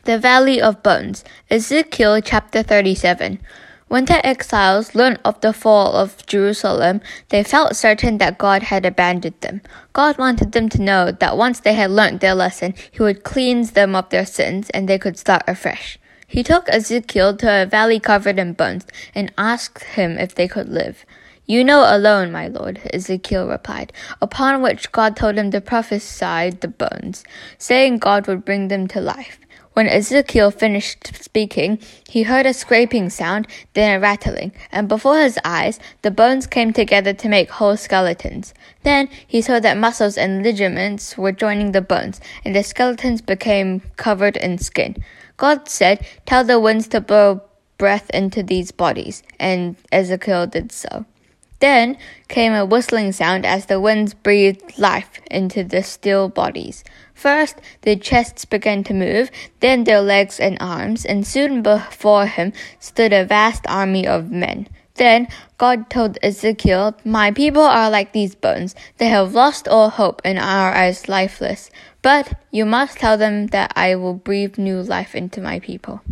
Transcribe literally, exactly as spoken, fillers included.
The Valley of Bones, Ezekiel chapter thirty-seven. When the exiles learned of the fall of Jerusalem, they felt certain that God had abandoned them. God wanted them to know that once they had learnt their lesson, He would cleanse them of their sins and they could start afresh. He took Ezekiel to a valley covered in bones and asked him if they could live. "You know alone, my lord," Ezekiel replied, upon which God told him to prophesy the bones, saying God would bring them to life. When Ezekiel finished speaking, he heard a scraping sound, then a rattling, and before his eyes the bones came together to make whole skeletons. Then he saw that muscles and ligaments were joining the bones, and the skeletons became covered in skin. God said, "Tell the winds to blow breath into these bodies," and Ezekiel did so. Then came a whistling sound as the winds breathed life into the still bodies. First, the chests began to move, then their legs and arms, and soon before him stood a vast army of men. Then God told Ezekiel, "My people are like these bones. They have lost all hope and are as lifeless. But you must tell them that I will breathe new life into my people."